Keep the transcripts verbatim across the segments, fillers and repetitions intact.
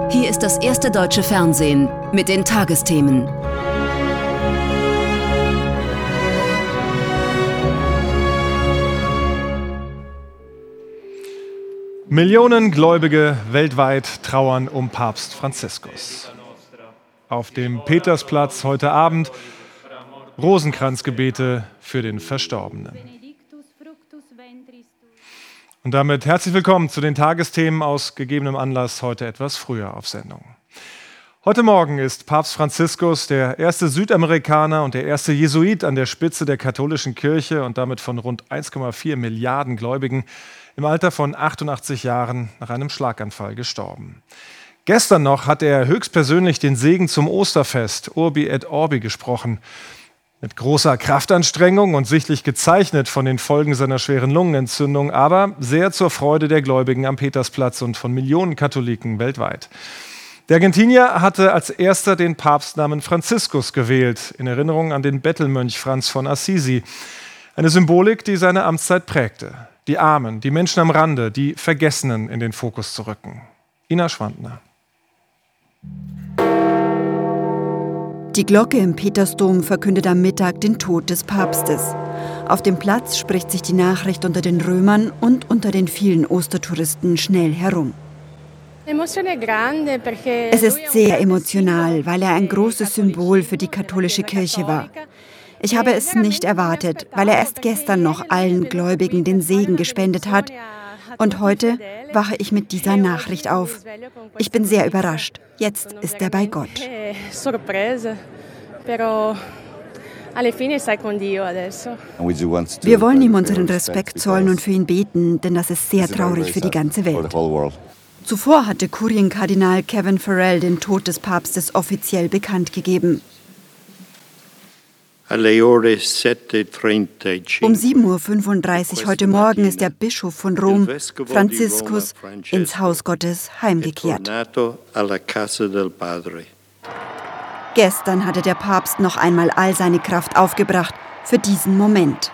Hier ist das erste deutsche Fernsehen mit den Tagesthemen. Millionen Gläubige weltweit trauern um Papst Franziskus. Auf dem Petersplatz heute Abend Rosenkranzgebete für den Verstorbenen. Und damit herzlich willkommen zu den Tagesthemen aus gegebenem Anlass heute etwas früher auf Sendung. Heute Morgen ist Papst Franziskus der erste Südamerikaner und der erste Jesuit an der Spitze der katholischen Kirche und damit von rund eins Komma vier Milliarden Gläubigen im Alter von achtundachtzig Jahren nach einem Schlaganfall gestorben. Gestern noch hat er höchstpersönlich den Segen zum Osterfest Urbi et Orbi gesprochen. Mit großer Kraftanstrengung und sichtlich gezeichnet von den Folgen seiner schweren Lungenentzündung, aber sehr zur Freude der Gläubigen am Petersplatz und von Millionen Katholiken weltweit. Der Argentinier hatte als erster den Papstnamen Franziskus gewählt, in Erinnerung an den Bettelmönch Franz von Assisi. Eine Symbolik, die seine Amtszeit prägte. Die Armen, die Menschen am Rande, die Vergessenen in den Fokus zu rücken. Ina Schwandner. Die Glocke im Petersdom verkündet am Mittag den Tod des Papstes. Auf dem Platz spricht sich die Nachricht unter den Römern und unter den vielen Ostertouristen schnell herum. Es ist sehr emotional, weil er ein großes Symbol für die katholische Kirche war. Ich habe es nicht erwartet, weil er erst gestern noch allen Gläubigen den Segen gespendet hat. Und heute wache ich mit dieser Nachricht auf. Ich bin sehr überrascht. Jetzt ist er bei Gott. Wir wollen ihm unseren Respekt zollen und für ihn beten, denn das ist sehr traurig für die ganze Welt. Zuvor hatte Kurienkardinal Kevin Farrell den Tod des Papstes offiziell bekannt gegeben. Um sieben Uhr fünfunddreißig heute Morgen ist der Bischof von Rom, Franziskus, ins Haus Gottes heimgekehrt. Gestern hatte der Papst noch einmal all seine Kraft aufgebracht für diesen Moment.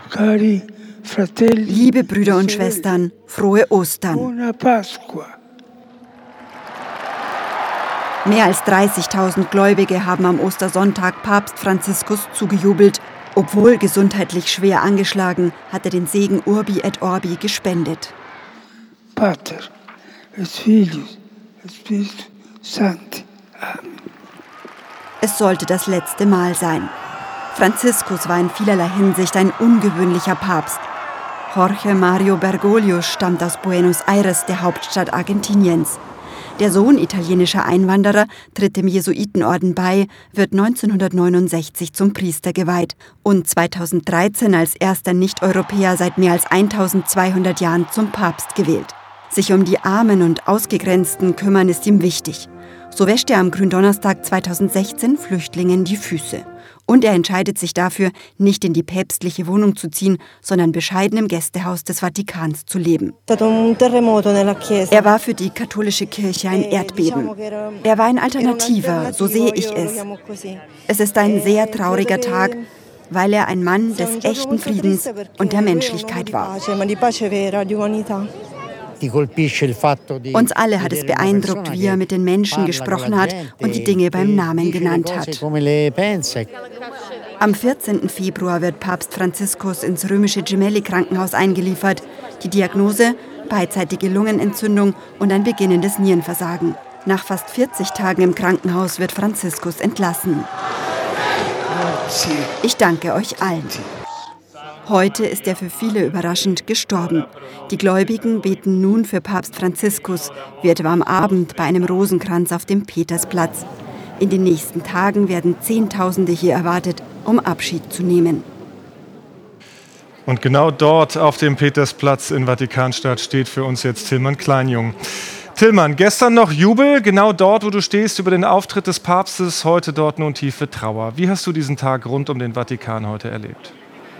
Liebe Brüder und Schwestern, frohe Ostern. Mehr als dreißigtausend Gläubige haben am Ostersonntag Papst Franziskus zugejubelt. Obwohl gesundheitlich schwer angeschlagen, hat er den Segen Urbi et Orbi gespendet. Pater, et Filius, et Spiritus Sancti. Amen. Es sollte das letzte Mal sein. Franziskus war in vielerlei Hinsicht ein ungewöhnlicher Papst. Jorge Mario Bergoglio stammt aus Buenos Aires, der Hauptstadt Argentiniens. Der Sohn italienischer Einwanderer tritt dem Jesuitenorden bei, wird neunzehnhundertneunundsechzig zum Priester geweiht und zweitausenddreizehn als erster Nicht-Europäer seit mehr als eintausendzweihundert Jahren zum Papst gewählt. Sich um die Armen und Ausgegrenzten kümmern ist ihm wichtig. So wäscht er am Gründonnerstag zweitausendsechzehn Flüchtlingen die Füße. Und er entscheidet sich dafür, nicht in die päpstliche Wohnung zu ziehen, sondern bescheiden im Gästehaus des Vatikans zu leben. Er war für die katholische Kirche ein Erdbeben. Er war ein Alternativer, so sehe ich es. Es ist ein sehr trauriger Tag, weil er ein Mann des echten Friedens und der Menschlichkeit war. Uns alle hat es beeindruckt, wie er mit den Menschen gesprochen hat und die Dinge beim Namen genannt hat. Am vierzehnten Februar wird Papst Franziskus ins römische Gemelli-Krankenhaus eingeliefert. Die Diagnose: beidseitige Lungenentzündung und ein beginnendes Nierenversagen. Nach fast vierzig Tagen im Krankenhaus wird Franziskus entlassen. Ich danke euch allen. Heute ist er für viele überraschend gestorben. Die Gläubigen beten nun für Papst Franziskus, wie etwa am Abend bei einem Rosenkranz auf dem Petersplatz. In den nächsten Tagen werden Zehntausende hier erwartet, um Abschied zu nehmen. Und genau dort auf dem Petersplatz in Vatikanstadt steht für uns jetzt Tillmann Kleinjung. Tillmann, gestern noch Jubel, genau dort, wo du stehst, über den Auftritt des Papstes, heute dort nun tiefe Trauer. Wie hast du diesen Tag rund um den Vatikan heute erlebt?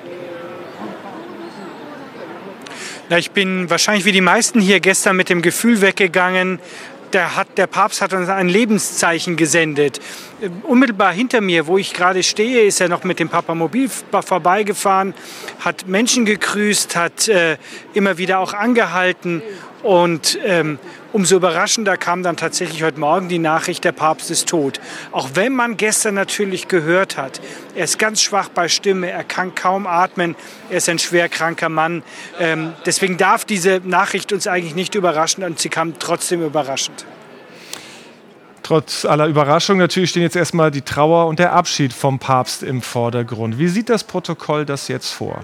Ja, ich bin wahrscheinlich wie die meisten hier gestern mit dem Gefühl weggegangen, der, hat, der Papst hat uns ein Lebenszeichen gesendet. Unmittelbar hinter mir, wo ich gerade stehe, ist er noch mit dem Papamobil vorbeigefahren, hat Menschen gegrüßt, hat äh, immer wieder auch angehalten. Und ähm, Umso überraschender kam dann tatsächlich heute Morgen die Nachricht, der Papst ist tot. Auch wenn man gestern natürlich gehört hat, er ist ganz schwach bei Stimme, er kann kaum atmen, er ist ein schwer kranker Mann. Ähm, deswegen darf diese Nachricht uns eigentlich nicht überraschen und sie kam trotzdem überraschend. Trotz aller Überraschung natürlich stehen jetzt erstmal die Trauer und der Abschied vom Papst im Vordergrund. Wie sieht das Protokoll das jetzt vor?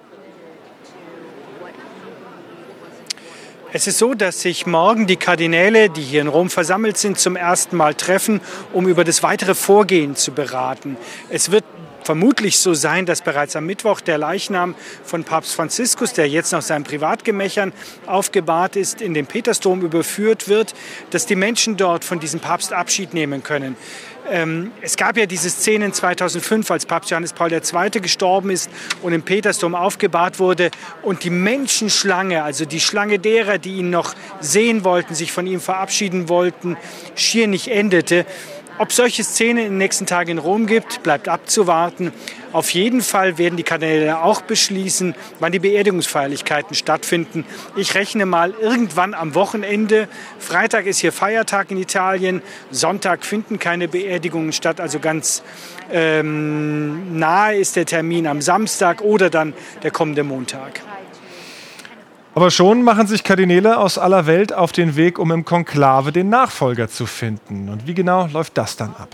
Es ist so, dass sich morgen die Kardinäle, die hier in Rom versammelt sind, zum ersten Mal treffen, um über das weitere Vorgehen zu beraten. Es wird vermutlich so sein, dass bereits am Mittwoch der Leichnam von Papst Franziskus, der jetzt nach seinen Privatgemächern aufgebahrt ist, in den Petersdom überführt wird, dass die Menschen dort von diesem Papst Abschied nehmen können. Ähm, es gab ja diese Szenen zweitausendfünf, als Papst Johannes Paul der Zweite gestorben ist und im Petersdom aufgebahrt wurde und die Menschenschlange, also die Schlange derer, die ihn noch sehen wollten, sich von ihm verabschieden wollten, schier nicht endete. Ob es solche Szenen in den nächsten Tagen in Rom gibt, bleibt abzuwarten. Auf jeden Fall werden die Kardinäle auch beschließen, wann die Beerdigungsfeierlichkeiten stattfinden. Ich rechne mal irgendwann am Wochenende. Freitag ist hier Feiertag in Italien. Sonntag finden keine Beerdigungen statt. Also ganz ähm, nahe ist der Termin am Samstag oder dann der kommende Montag. Aber schon machen sich Kardinäle aus aller Welt auf den Weg, um im Konklave den Nachfolger zu finden. Und wie genau läuft das dann ab?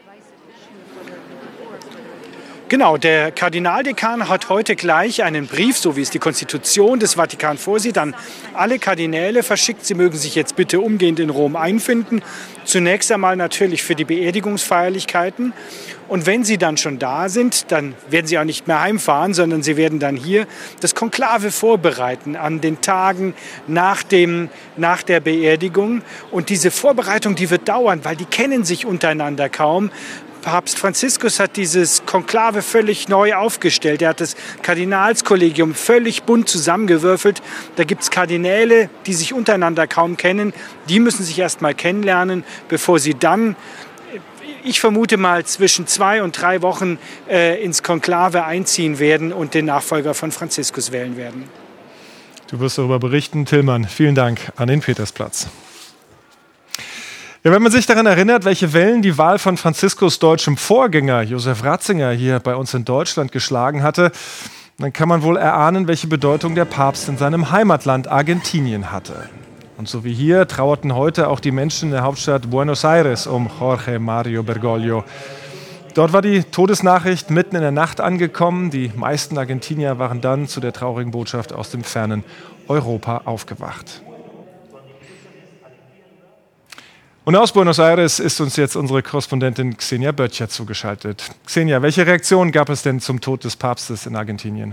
Genau, der Kardinaldekan hat heute gleich einen Brief, so wie es die Konstitution des Vatikan vorsieht, an alle Kardinäle verschickt. Sie mögen sich jetzt bitte umgehend in Rom einfinden. Zunächst einmal natürlich für die Beerdigungsfeierlichkeiten. Und wenn sie dann schon da sind, dann werden sie auch nicht mehr heimfahren, sondern sie werden dann hier das Konklave vorbereiten an den Tagen nach, dem, nach der Beerdigung. Und diese Vorbereitung, die wird dauern, weil die kennen sich untereinander kaum. Papst Franziskus hat dieses Konklave völlig neu aufgestellt. Er hat das Kardinalskollegium völlig bunt zusammengewürfelt. Da gibt es Kardinäle, die sich untereinander kaum kennen. Die müssen sich erst mal kennenlernen, bevor sie dann, ich vermute mal, zwischen zwei und drei Wochen äh, ins Konklave einziehen werden und den Nachfolger von Franziskus wählen werden. Du wirst darüber berichten, Tillmann. Vielen Dank an den Petersplatz. Ja, wenn man sich daran erinnert, welche Wellen die Wahl von Franziskus deutschem Vorgänger Josef Ratzinger hier bei uns in Deutschland geschlagen hatte, dann kann man wohl erahnen, welche Bedeutung der Papst in seinem Heimatland Argentinien hatte. Und so wie hier trauerten heute auch die Menschen in der Hauptstadt Buenos Aires um Jorge Mario Bergoglio. Dort war die Todesnachricht mitten in der Nacht angekommen. Die meisten Argentinier waren dann zu der traurigen Botschaft aus dem fernen Europa aufgewacht. Und aus Buenos Aires ist uns jetzt unsere Korrespondentin Xenia Böttcher zugeschaltet. Xenia, welche Reaktion gab es denn zum Tod des Papstes in Argentinien?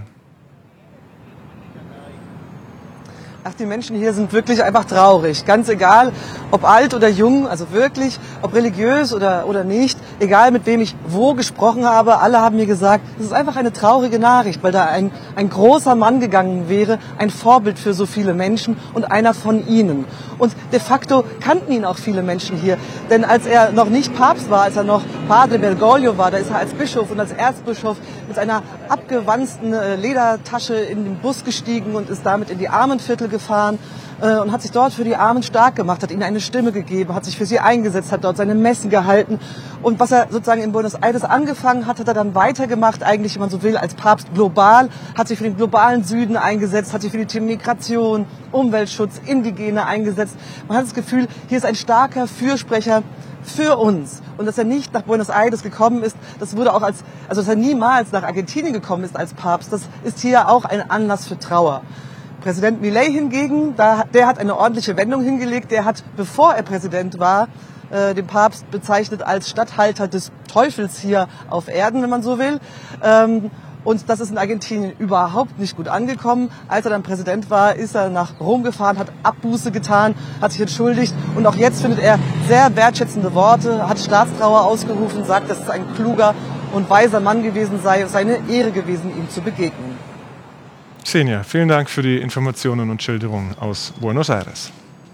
Ach, die Menschen hier sind wirklich einfach traurig. Ganz egal, ob alt oder jung, also wirklich, ob religiös oder, oder nicht, egal mit wem ich wo gesprochen habe, alle haben mir gesagt, es ist einfach eine traurige Nachricht, weil da ein, ein großer Mann gegangen wäre, ein Vorbild für so viele Menschen und einer von ihnen. Und de facto kannten ihn auch viele Menschen hier, denn als er noch nicht Papst war, als er noch Padre Bergoglio war, da ist er als Bischof und als Erzbischof mit einer abgewanzten Ledertasche in den Bus gestiegen und ist damit in die Armenviertel gefahren äh, und hat sich dort für die Armen stark gemacht, hat ihnen eine Stimme gegeben, hat sich für sie eingesetzt, hat dort seine Messen gehalten. Und was er sozusagen in Buenos Aires angefangen hat, hat er dann weitergemacht, eigentlich, wenn man so will, als Papst global, hat sich für den globalen Süden eingesetzt, hat sich für die Themen Migration, Umweltschutz, Indigene eingesetzt. Man hat das Gefühl, hier ist ein starker Fürsprecher für uns. Und dass er nicht nach Buenos Aires gekommen ist, das wurde auch als, also dass er niemals nach Argentinien gekommen ist als Papst, das ist hier auch ein Anlass für Trauer. Präsident Milei hingegen, da, der hat eine ordentliche Wendung hingelegt. Der hat, bevor er Präsident war, äh, den Papst bezeichnet als Statthalter des Teufels hier auf Erden, wenn man so will. Ähm, und das ist in Argentinien überhaupt nicht gut angekommen. Als er dann Präsident war, ist er nach Rom gefahren, hat Abbuße getan, hat sich entschuldigt. Und auch jetzt findet er sehr wertschätzende Worte, hat Staatstrauer ausgerufen, sagt, dass es ein kluger und weiser Mann gewesen sei, es sei eine Ehre gewesen, ihm zu begegnen. Xenia, vielen Dank für die Informationen und Schilderungen aus Buenos Aires.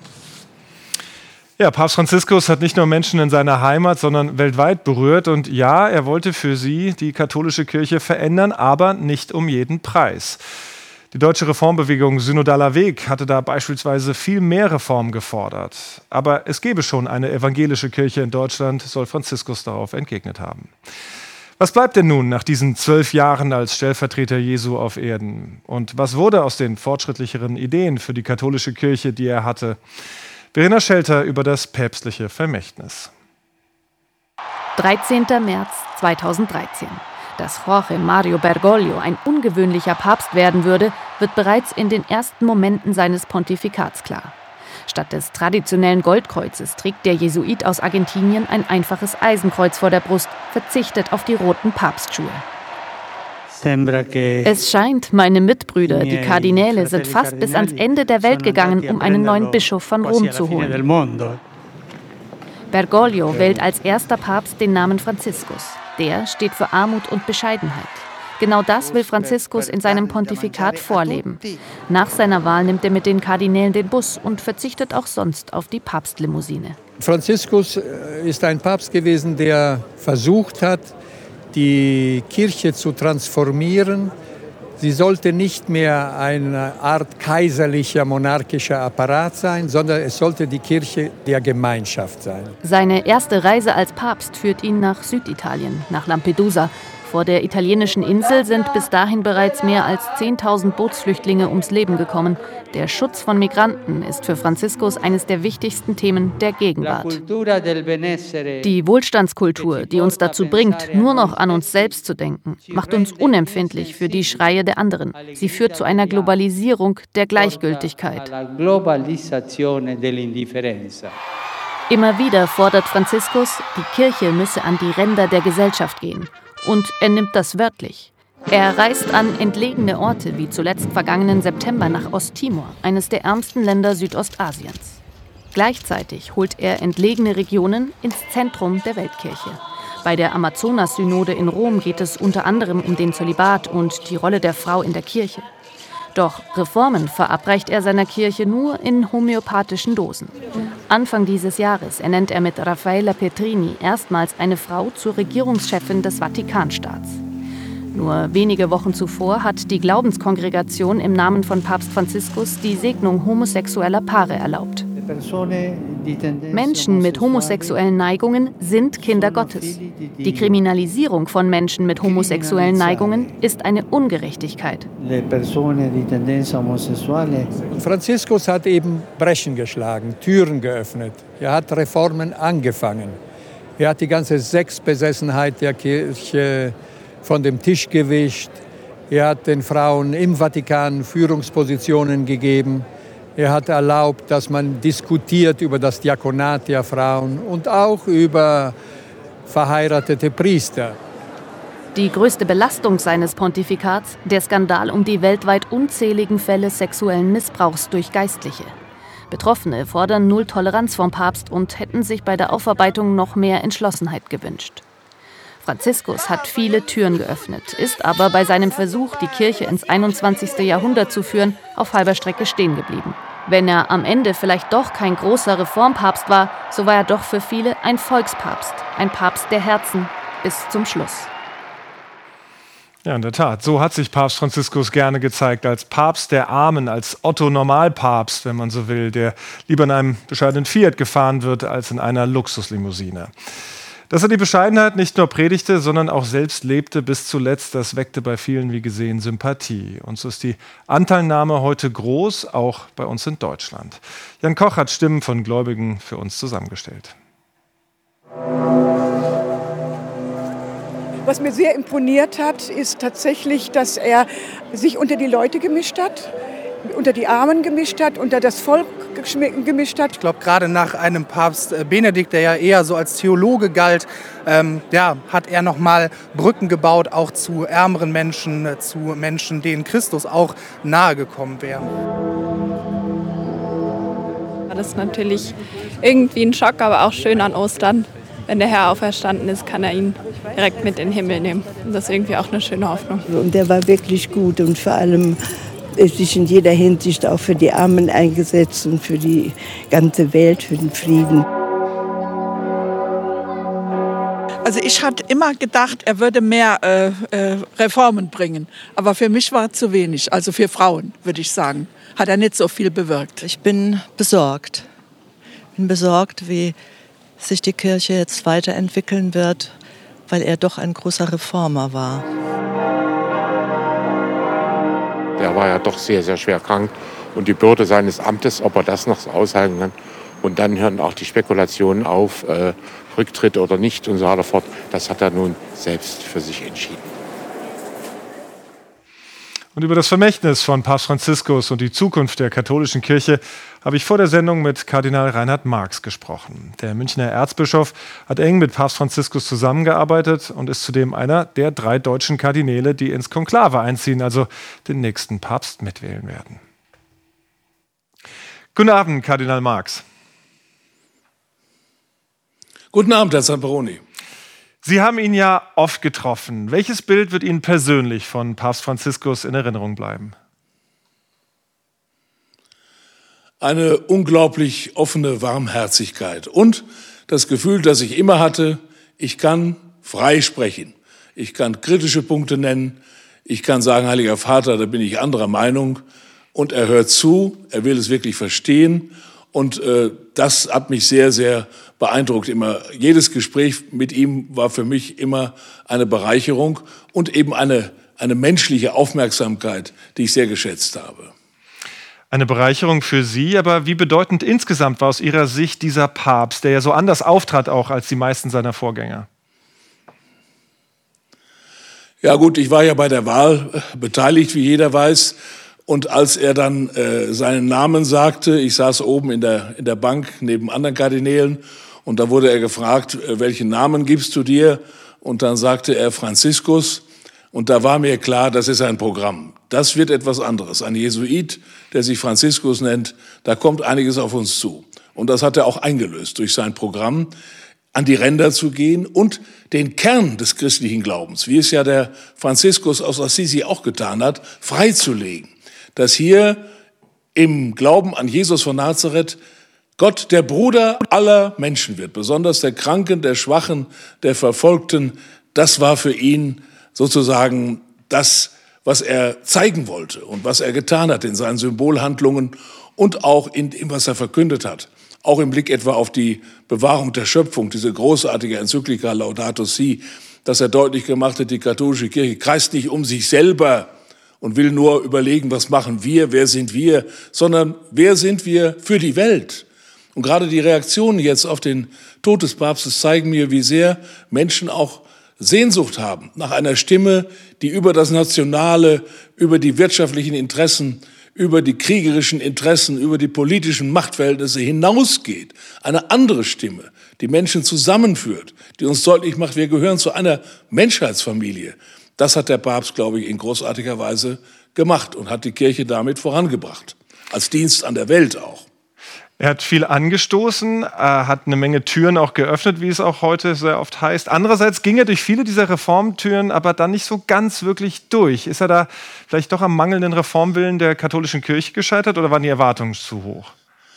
Ja, Papst Franziskus hat nicht nur Menschen in seiner Heimat, sondern weltweit berührt. Und ja, er wollte für sie die katholische Kirche verändern, aber nicht um jeden Preis. Die deutsche Reformbewegung Synodaler Weg hatte da beispielsweise viel mehr Reformen gefordert. Aber es gebe schon eine evangelische Kirche in Deutschland, soll Franziskus darauf entgegnet haben. Was bleibt denn nun nach diesen zwölf Jahren als Stellvertreter Jesu auf Erden? Und was wurde aus den fortschrittlicheren Ideen für die katholische Kirche, die er hatte? Verena Schelter über das päpstliche Vermächtnis. dreizehnter März zweitausenddreizehn. Dass Jorge Mario Bergoglio ein ungewöhnlicher Papst werden würde, wird bereits in den ersten Momenten seines Pontifikats klar. Statt des traditionellen Goldkreuzes trägt der Jesuit aus Argentinien ein einfaches Eisenkreuz vor der Brust, verzichtet auf die roten Papstschuhe. Es scheint, meine Mitbrüder, die Kardinäle, sind fast bis ans Ende der Welt gegangen, um einen neuen Bischof von Rom zu holen. Bergoglio wählt als erster Papst den Namen Franziskus. Der steht für Armut und Bescheidenheit. Genau das will Franziskus in seinem Pontifikat vorleben. Nach seiner Wahl nimmt er mit den Kardinälen den Bus und verzichtet auch sonst auf die Papstlimousine. Franziskus ist ein Papst gewesen, der versucht hat, die Kirche zu transformieren. Sie sollte nicht mehr eine Art kaiserlicher, monarchischer Apparat sein, sondern es sollte die Kirche der Gemeinschaft sein. Seine erste Reise als Papst führt ihn nach Süditalien, nach Lampedusa. Vor der italienischen Insel sind bis dahin bereits mehr als zehntausend Bootsflüchtlinge ums Leben gekommen. Der Schutz von Migranten ist für Franziskus eines der wichtigsten Themen der Gegenwart. Die Wohlstandskultur, die uns dazu bringt, nur noch an uns selbst zu denken, macht uns unempfindlich für die Schreie der anderen. Sie führt zu einer Globalisierung der Gleichgültigkeit. Immer wieder fordert Franziskus, die Kirche müsse an die Ränder der Gesellschaft gehen. Und er nimmt das wörtlich. Er reist an entlegene Orte, wie zuletzt vergangenen September nach Osttimor, eines der ärmsten Länder Südostasiens. Gleichzeitig holt er entlegene Regionen ins Zentrum der Weltkirche. Bei der Amazonas-Synode in Rom geht es unter anderem um den Zölibat und die Rolle der Frau in der Kirche. Doch Reformen verabreicht er seiner Kirche nur in homöopathischen Dosen. Anfang dieses Jahres ernennt er mit Raffaella Petrini erstmals eine Frau zur Regierungschefin des Vatikanstaats. Nur wenige Wochen zuvor hat die Glaubenskongregation im Namen von Papst Franziskus die Segnung homosexueller Paare erlaubt. Menschen mit homosexuellen Neigungen sind Kinder Gottes. Die Kriminalisierung von Menschen mit homosexuellen Neigungen ist eine Ungerechtigkeit. Franziskus hat eben Brechen geschlagen, Türen geöffnet. Er hat Reformen angefangen. Er hat die ganze Sexbesessenheit der Kirche von dem Tisch gewischt. Er hat den Frauen im Vatikan Führungspositionen gegeben. Er hat erlaubt, dass man diskutiert über das Diakonat der Frauen und auch über verheiratete Priester. Die größte Belastung seines Pontifikats, der Skandal um die weltweit unzähligen Fälle sexuellen Missbrauchs durch Geistliche. Betroffene fordern Null Toleranz vom Papst und hätten sich bei der Aufarbeitung noch mehr Entschlossenheit gewünscht. Franziskus hat viele Türen geöffnet, ist aber bei seinem Versuch, die Kirche ins einundzwanzigste Jahrhundert zu führen, auf halber Strecke stehen geblieben. Wenn er am Ende vielleicht doch kein großer Reformpapst war, so war er doch für viele ein Volkspapst, ein Papst der Herzen bis zum Schluss. Ja, in der Tat. So hat sich Papst Franziskus gerne gezeigt, als Papst der Armen, als Otto-Normalpapst, wenn man so will, der lieber in einem bescheidenen Fiat gefahren wird, als in einer Luxuslimousine. Dass er die Bescheidenheit nicht nur predigte, sondern auch selbst lebte bis zuletzt, das weckte bei vielen, wie gesehen, Sympathie. Und so ist die Anteilnahme heute groß, auch bei uns in Deutschland. Jan Koch hat Stimmen von Gläubigen für uns zusammengestellt. Was mir sehr imponiert hat, ist tatsächlich, dass er sich unter die Leute gemischt hat, unter die Armen gemischt hat, unter das Volk gemischt hat. Ich glaube, gerade nach einem Papst Benedikt, der ja eher so als Theologe galt, ähm, ja, hat er nochmal Brücken gebaut, auch zu ärmeren Menschen, zu Menschen, denen Christus auch nahe gekommen wäre. Das ist natürlich irgendwie ein Schock, aber auch schön an Ostern. Wenn der Herr auferstanden ist, kann er ihn direkt mit in den Himmel nehmen. Und das ist irgendwie auch eine schöne Hoffnung. Und der war wirklich gut und vor allem sich in jeder Hinsicht auch für die Armen eingesetzt und für die ganze Welt, für den Frieden. Also ich hatte immer gedacht, er würde mehr äh, äh, Reformen bringen. Aber für mich war es zu wenig. Also für Frauen, würde ich sagen, hat er nicht so viel bewirkt. Ich bin besorgt. Ich bin besorgt, wie sich die Kirche jetzt weiterentwickeln wird, weil er doch ein großer Reformer war. Der war ja doch sehr, sehr schwer krank. Und die Bürde seines Amtes, ob er das noch so aushalten kann. Und dann hören auch die Spekulationen auf, äh, Rücktritt oder nicht und so weiter fort. Das hat er nun selbst für sich entschieden. Und über das Vermächtnis von Papst Franziskus und die Zukunft der katholischen Kirche habe ich vor der Sendung mit Kardinal Reinhard Marx gesprochen. Der Münchner Erzbischof hat eng mit Papst Franziskus zusammengearbeitet und ist zudem einer der drei deutschen Kardinäle, die ins Konklave einziehen, also den nächsten Papst mitwählen werden. Guten Abend, Kardinal Marx. Guten Abend, Herr Zamperoni. Sie haben ihn ja oft getroffen. Welches Bild wird Ihnen persönlich von Papst Franziskus in Erinnerung bleiben? Eine unglaublich offene Warmherzigkeit und das Gefühl, das ich immer hatte, ich kann frei sprechen. Ich kann kritische Punkte nennen. Ich kann sagen, Heiliger Vater, da bin ich anderer Meinung. Und er hört zu, er will es wirklich verstehen. Und äh, das hat mich sehr, sehr beeindruckt. Immer jedes Gespräch mit ihm war für mich immer eine Bereicherung und eben eine, eine menschliche Aufmerksamkeit, die ich sehr geschätzt habe. Eine Bereicherung für Sie, aber wie bedeutend insgesamt war aus Ihrer Sicht dieser Papst, der ja so anders auftrat auch als die meisten seiner Vorgänger? Ja gut, ich war ja bei der Wahl beteiligt, wie jeder weiß. Und als er dann äh, seinen Namen sagte, ich saß oben in der, in der Bank neben anderen Kardinälen und da wurde er gefragt, äh, welchen Namen gibst du dir? Und dann sagte er Franziskus und da war mir klar, das ist ein Programm. Das wird etwas anderes. Ein Jesuit, der sich Franziskus nennt, da kommt einiges auf uns zu. Und das hat er auch eingelöst durch sein Programm, an die Ränder zu gehen und den Kern des christlichen Glaubens, wie es ja der Franziskus aus Assisi auch getan hat, freizulegen. Dass hier im Glauben an Jesus von Nazareth Gott der Bruder aller Menschen wird, besonders der Kranken, der Schwachen, der Verfolgten. Das war für ihn sozusagen das, was er zeigen wollte und was er getan hat in seinen Symbolhandlungen und auch in dem, was er verkündet hat. Auch im Blick etwa auf die Bewahrung der Schöpfung, diese großartige Enzyklika Laudato Si, dass er deutlich gemacht hat, die katholische Kirche kreist nicht um sich selber und will nur überlegen, was machen wir, wer sind wir, sondern wer sind wir für die Welt. Und gerade die Reaktionen jetzt auf den Tod des Papstes zeigen mir, wie sehr Menschen auch Sehnsucht haben nach einer Stimme, die über das Nationale, über die wirtschaftlichen Interessen, über die kriegerischen Interessen, über die politischen Machtverhältnisse hinausgeht. Eine andere Stimme, die Menschen zusammenführt, die uns deutlich macht, wir gehören zu einer Menschheitsfamilie. Das hat der Papst, glaube ich, in großartiger Weise gemacht und hat die Kirche damit vorangebracht. Als Dienst an der Welt auch. Er hat viel angestoßen, er hat eine Menge Türen auch geöffnet, wie es auch heute sehr oft heißt. Andererseits ging er durch viele dieser Reformtüren aber dann nicht so ganz wirklich durch. Ist er da vielleicht doch am mangelnden Reformwillen der katholischen Kirche gescheitert oder waren die Erwartungen zu hoch?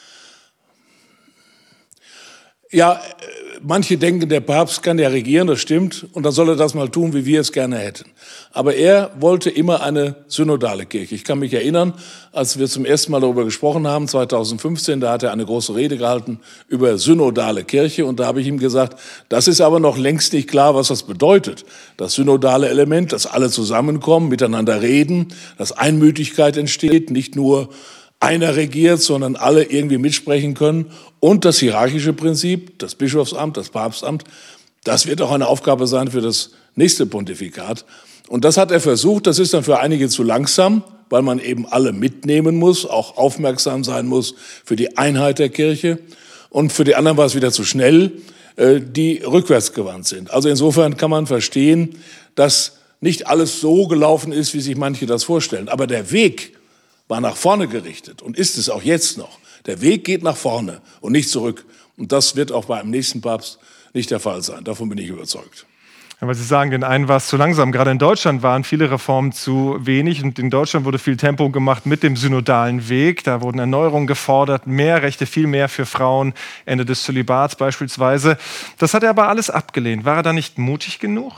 Ja, manche denken, der Papst kann ja regieren, das stimmt, und dann soll er das mal tun, wie wir es gerne hätten. Aber er wollte immer eine synodale Kirche. Ich kann mich erinnern, als wir zum ersten Mal darüber gesprochen haben, zweitausendfünfzehn, da hat er eine große Rede gehalten über synodale Kirche und da habe ich ihm gesagt, das ist aber noch längst nicht klar, was das bedeutet. Das synodale Element, dass alle zusammenkommen, miteinander reden, dass Einmütigkeit entsteht, nicht nur einer regiert, sondern alle irgendwie mitsprechen können. Und das hierarchische Prinzip, das Bischofsamt, das Papstamt, das wird auch eine Aufgabe sein für das nächste Pontifikat. Und das hat er versucht, das ist dann für einige zu langsam, weil man eben alle mitnehmen muss, auch aufmerksam sein muss für die Einheit der Kirche. Und für die anderen war es wieder zu schnell, die rückwärtsgewandt sind. Also insofern kann man verstehen, dass nicht alles so gelaufen ist, wie sich manche das vorstellen. Aber der Weg war nach vorne gerichtet und ist es auch jetzt noch. Der Weg geht nach vorne und nicht zurück. Und das wird auch beim nächsten Papst nicht der Fall sein. Davon bin ich überzeugt. Ja, weil Sie sagen, den einen war es zu langsam. Gerade in Deutschland waren viele Reformen zu wenig. Und in Deutschland wurde viel Tempo gemacht mit dem synodalen Weg. Da wurden Erneuerungen gefordert, mehr Rechte, viel mehr für Frauen, Ende des Zölibats beispielsweise. Das hat er aber alles abgelehnt. War er da nicht mutig genug?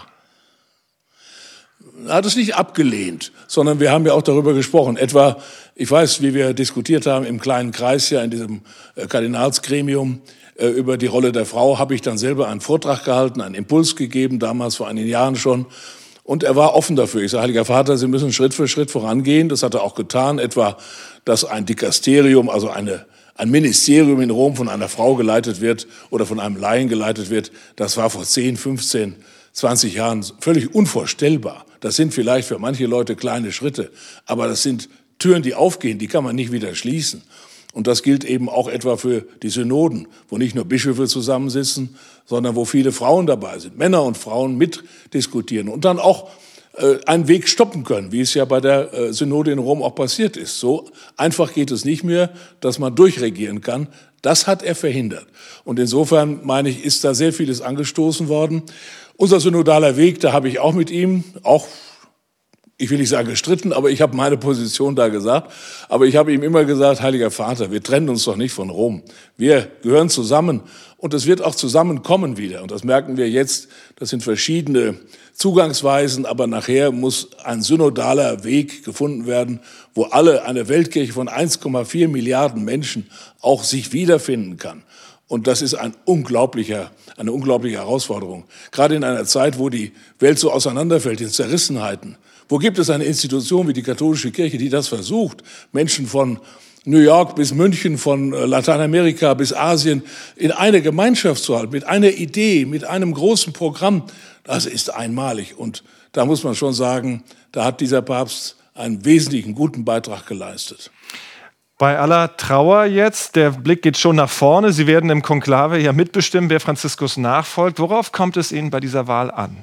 Er hat es nicht abgelehnt, sondern wir haben ja auch darüber gesprochen. Etwa, ich weiß, wie wir diskutiert haben im kleinen Kreis ja in diesem Kardinalsgremium äh, über die Rolle der Frau, habe ich dann selber einen Vortrag gehalten, einen Impuls gegeben, damals vor einigen Jahren schon. Und er war offen dafür. Ich sage, Heiliger Vater, Sie müssen Schritt für Schritt vorangehen. Das hat er auch getan. Etwa, dass ein Dikasterium, also eine, ein Ministerium in Rom von einer Frau geleitet wird oder von einem Laien geleitet wird. Das war vor zehn, fünfzehn, zwanzig Jahren völlig unvorstellbar. Das sind vielleicht für manche Leute kleine Schritte, aber das sind Türen, die aufgehen, die kann man nicht wieder schließen. Und das gilt eben auch etwa für die Synoden, wo nicht nur Bischöfe zusammensitzen, sondern wo viele Frauen dabei sind, Männer und Frauen mitdiskutieren und dann auch äh, einen Weg stoppen können, wie es ja bei der äh, Synode in Rom auch passiert ist. So einfach geht es nicht mehr, dass man durchregieren kann. Das hat er verhindert. Und insofern, meine ich, ist da sehr vieles angestoßen worden. Unser synodaler Weg, da habe ich auch mit ihm, auch, ich will nicht sagen gestritten, aber ich habe meine Position da gesagt. Aber ich habe ihm immer gesagt, Heiliger Vater, wir trennen uns doch nicht von Rom. Wir gehören zusammen und es wird auch zusammenkommen wieder. Und das merken wir jetzt, das sind verschiedene Zugangsweisen, aber nachher muss ein synodaler Weg gefunden werden, wo alle, eine Weltkirche von eins Komma vier Milliarden Menschen auch sich wiederfinden kann. Und das ist ein unglaublicher, eine unglaubliche Herausforderung. Gerade in einer Zeit, wo die Welt so auseinanderfällt, in Zerrissenheiten. Wo gibt es eine Institution wie die katholische Kirche, die das versucht, Menschen von New York bis München, von Lateinamerika bis Asien in eine Gemeinschaft zu halten, mit einer Idee, mit einem großen Programm? Das ist einmalig. Und da muss man schon sagen, da hat dieser Papst einen wesentlichen guten Beitrag geleistet. Bei aller Trauer jetzt, der Blick geht schon nach vorne. Sie werden im Konklave ja mitbestimmen, wer Franziskus nachfolgt. Worauf kommt es Ihnen bei dieser Wahl an?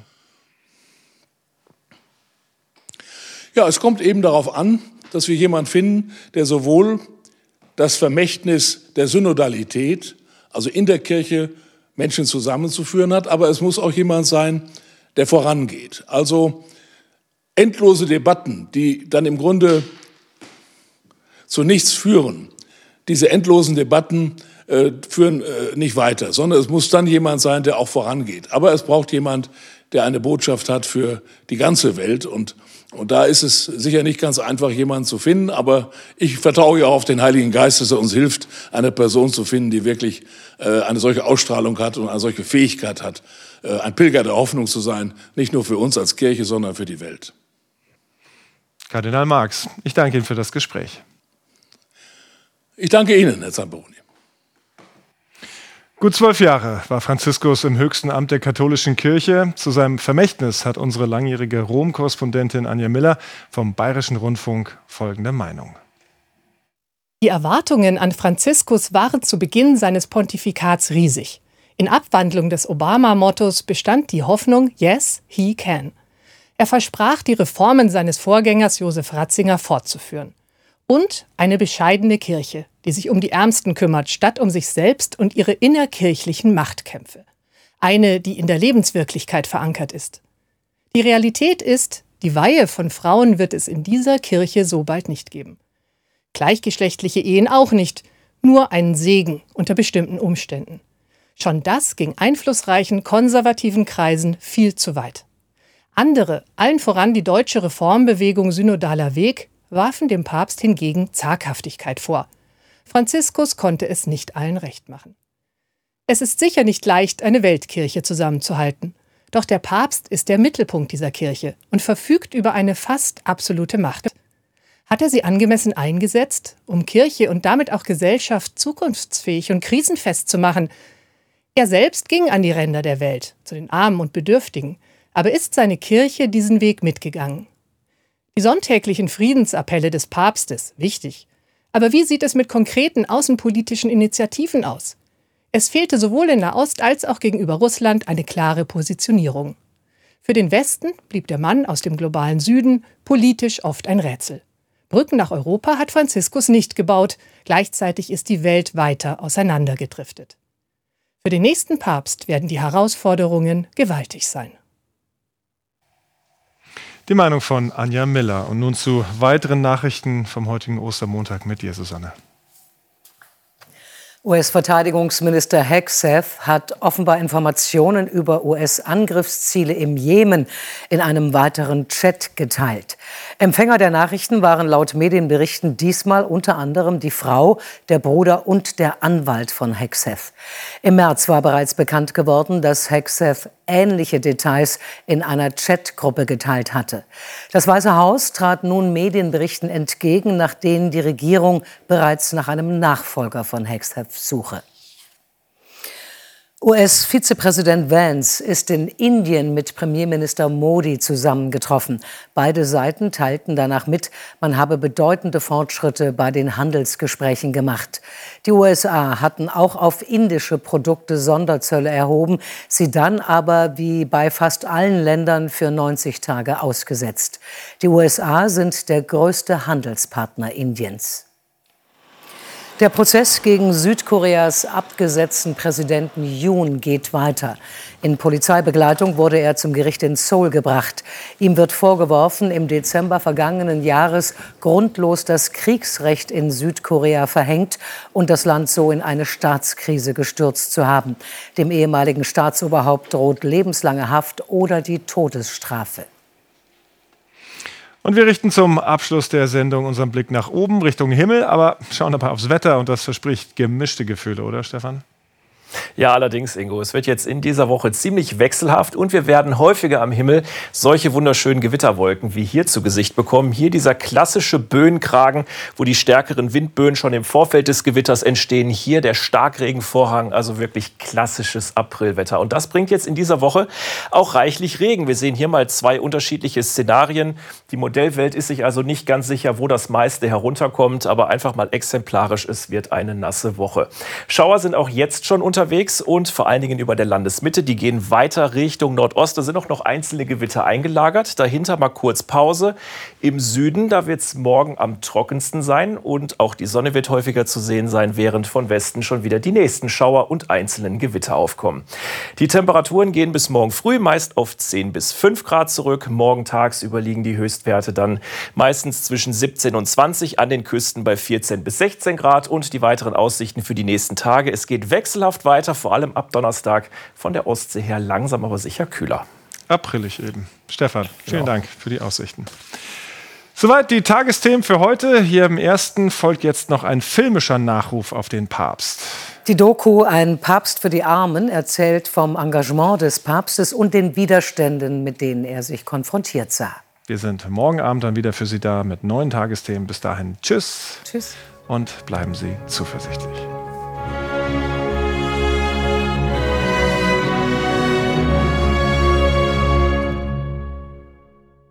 Ja, es kommt eben darauf an, dass wir jemanden finden, der sowohl das Vermächtnis der Synodalität, also in der Kirche Menschen zusammenzuführen hat, aber es muss auch jemand sein, der vorangeht. Also endlose Debatten, die dann im Grunde zu nichts führen. Diese endlosen Debatten äh, führen äh, nicht weiter, sondern es muss dann jemand sein, der auch vorangeht. Aber es braucht jemand, der eine Botschaft hat für die ganze Welt. Und, und da ist es sicher nicht ganz einfach, jemanden zu finden. Aber ich vertraue ja auf den Heiligen Geist, dass er uns hilft, eine Person zu finden, die wirklich äh, eine solche Ausstrahlung hat und eine solche Fähigkeit hat, äh, ein Pilger der Hoffnung zu sein. Nicht nur für uns als Kirche, sondern für die Welt. Kardinal Marx, ich danke Ihnen für das Gespräch. Ich danke Ihnen, Herr Zamperoni. Gut zwölf Jahre war Franziskus im höchsten Amt der katholischen Kirche. Zu seinem Vermächtnis hat unsere langjährige Rom-Korrespondentin Anja Miller vom Bayerischen Rundfunk folgende Meinung. Die Erwartungen an Franziskus waren zu Beginn seines Pontifikats riesig. In Abwandlung des Obama-Mottos bestand die Hoffnung, yes, he can. Er versprach, die Reformen seines Vorgängers Josef Ratzinger fortzuführen. Und eine bescheidene Kirche, die sich um die Ärmsten kümmert, statt um sich selbst und ihre innerkirchlichen Machtkämpfe. Eine, die in der Lebenswirklichkeit verankert ist. Die Realität ist, die Weihe von Frauen wird es in dieser Kirche so bald nicht geben. Gleichgeschlechtliche Ehen auch nicht, nur einen Segen unter bestimmten Umständen. Schon das ging einflussreichen konservativen Kreisen viel zu weit. Andere, allen voran die deutsche Reformbewegung Synodaler Weg, warfen dem Papst hingegen Zaghaftigkeit vor. Franziskus konnte es nicht allen recht machen. Es ist sicher nicht leicht, eine Weltkirche zusammenzuhalten. Doch der Papst ist der Mittelpunkt dieser Kirche und verfügt über eine fast absolute Macht. Hat er sie angemessen eingesetzt, um Kirche und damit auch Gesellschaft zukunftsfähig und krisenfest zu machen? Er selbst ging an die Ränder der Welt, zu den Armen und Bedürftigen, aber ist seine Kirche diesen Weg mitgegangen? Die sonntäglichen Friedensappelle des Papstes, wichtig. Aber wie sieht es mit konkreten außenpolitischen Initiativen aus? Es fehlte sowohl in Nahost als auch gegenüber Russland eine klare Positionierung. Für den Westen blieb der Mann aus dem globalen Süden politisch oft ein Rätsel. Brücken nach Europa hat Franziskus nicht gebaut, gleichzeitig ist die Welt weiter auseinandergedriftet. Für den nächsten Papst werden die Herausforderungen gewaltig sein. Die Meinung von Anja Miller. Und nun zu weiteren Nachrichten vom heutigen Ostermontag mit dir, Susanne. U S-Verteidigungsminister Hegseth hat offenbar Informationen über U S-Angriffsziele im Jemen in einem weiteren Chat geteilt. Empfänger der Nachrichten waren laut Medienberichten diesmal unter anderem die Frau, der Bruder und der Anwalt von Hegseth. Im März war bereits bekannt geworden, dass Hegseth ähnliche Details in einer Chatgruppe geteilt hatte. Das Weiße Haus trat nun Medienberichten entgegen, nach denen die Regierung bereits nach einem Nachfolger von Hegseth suche. U S-Vizepräsident Vance ist in Indien mit Premierminister Modi zusammengetroffen. Beide Seiten teilten danach mit, man habe bedeutende Fortschritte bei den Handelsgesprächen gemacht. Die U S A hatten auch auf indische Produkte Sonderzölle erhoben, sie dann aber wie bei fast allen Ländern für neunzig Tage ausgesetzt. Die U S A sind der größte Handelspartner Indiens. Der Prozess gegen Südkoreas abgesetzten Präsidenten Yoon geht weiter. In Polizeibegleitung wurde er zum Gericht in Seoul gebracht. Ihm wird vorgeworfen, im Dezember vergangenen Jahres grundlos das Kriegsrecht in Südkorea verhängt und das Land so in eine Staatskrise gestürzt zu haben. Dem ehemaligen Staatsoberhaupt droht lebenslange Haft oder die Todesstrafe. Und wir richten zum Abschluss der Sendung unseren Blick nach oben, Richtung Himmel, aber schauen dabei aufs Wetter und das verspricht gemischte Gefühle, oder Stefan? Ja, allerdings, Ingo. Es wird jetzt in dieser Woche ziemlich wechselhaft und wir werden häufiger am Himmel solche wunderschönen Gewitterwolken wie hier zu Gesicht bekommen. Hier dieser klassische Böenkragen, wo die stärkeren Windböen schon im Vorfeld des Gewitters entstehen. Hier der Starkregenvorhang, also wirklich klassisches Aprilwetter. Und das bringt jetzt in dieser Woche auch reichlich Regen. Wir sehen hier mal zwei unterschiedliche Szenarien. Die Modellwelt ist sich also nicht ganz sicher, wo das meiste herunterkommt, aber einfach mal exemplarisch, es wird eine nasse Woche. Schauer sind auch jetzt schon unter unterwegs und vor allen Dingen über der Landesmitte. Die gehen weiter Richtung Nordost. Da sind auch noch einzelne Gewitter eingelagert. Dahinter mal kurz Pause. Im Süden, da wird es morgen am trockensten sein und auch die Sonne wird häufiger zu sehen sein, während von Westen schon wieder die nächsten Schauer und einzelnen Gewitter aufkommen. Die Temperaturen gehen bis morgen früh meist auf zehn bis fünf Grad zurück. Morgen tagsüber liegen die Höchstwerte dann meistens zwischen siebzehn und zwanzig, an den Küsten bei vierzehn bis sechzehn Grad und die weiteren Aussichten für die nächsten Tage. Es geht wechselhaft weiter, vor allem ab Donnerstag von der Ostsee her langsam, aber sicher kühler. Aprilig eben. Stefan, vielen Genau. Dank für die Aussichten. Soweit die Tagesthemen für heute. Hier im ersten folgt jetzt noch ein filmischer Nachruf auf den Papst. Die Doku Ein Papst für die Armen erzählt vom Engagement des Papstes und den Widerständen, mit denen er sich konfrontiert sah. Wir sind morgen Abend dann wieder für Sie da mit neuen Tagesthemen. Bis dahin, tschüss. Tschüss. Und bleiben Sie zuversichtlich.